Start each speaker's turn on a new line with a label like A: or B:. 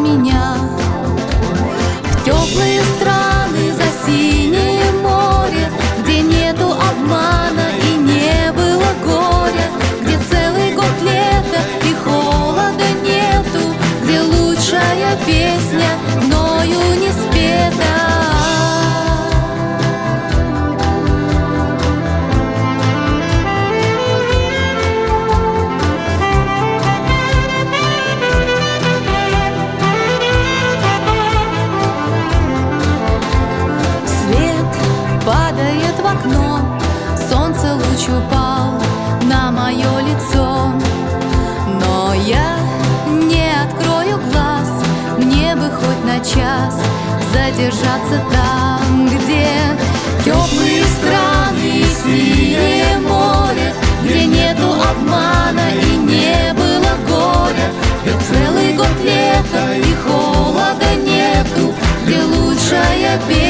A: меня в теплые страны за синее море, где нету обмана и не было горя, где целый год лета и холода нету, где лучшая песня мною не спета. Падает в окно, солнце луч упал на мое лицо, но я не открою глаз, мне бы хоть на час задержаться там, где теплые страны и синее море, где нету обмана и не было горя, где целый год лета и холода нету, где лучшая песня